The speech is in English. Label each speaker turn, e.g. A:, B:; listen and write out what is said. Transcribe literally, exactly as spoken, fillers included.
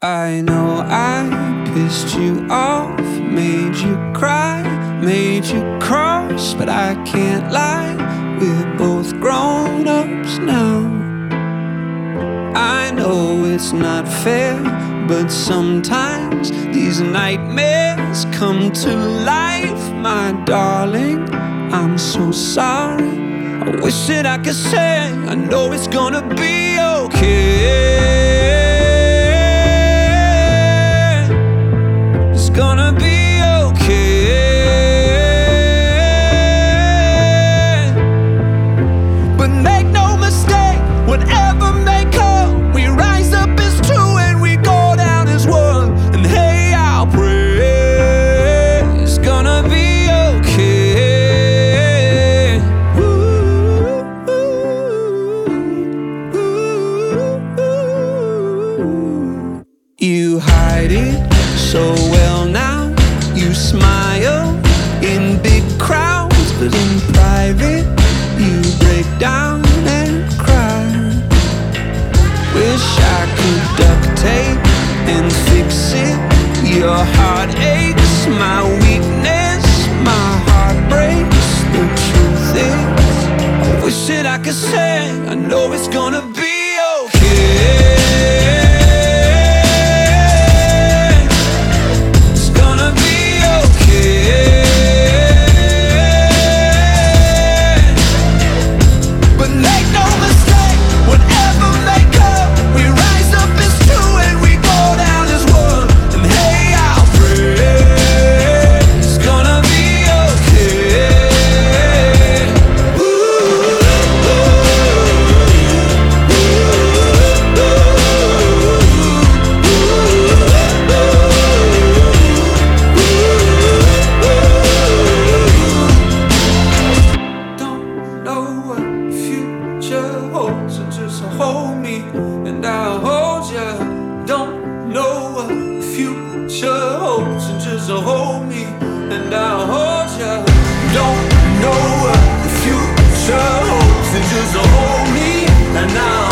A: I know I pissed you off, made you cry, made you cross, but I can't lie, we're both grown-ups now. I know it's not fair, but sometimes these nightmares come to life. My darling, I'm so sorry. I wish that I could say I know it's gonna be okay. It's gonna be okay. But make no mistake, whatever may come, we rise up as two and we go down as one. And hey, I'll pray it's gonna be okay. Ooh, ooh, ooh. You hide it so well now, you smile in big crowds, but in private you break down and cry. Wish I could duct tape and fix it. Your heart aches, my weakness, my heart breaks. The truth is, I wish that I could say I know it's gonna be okay. So just hold me and I'll hold ya. Don't know what the future holds, so just hold me and I'll hold ya. Don't know what the future holds, so just hold me and I'll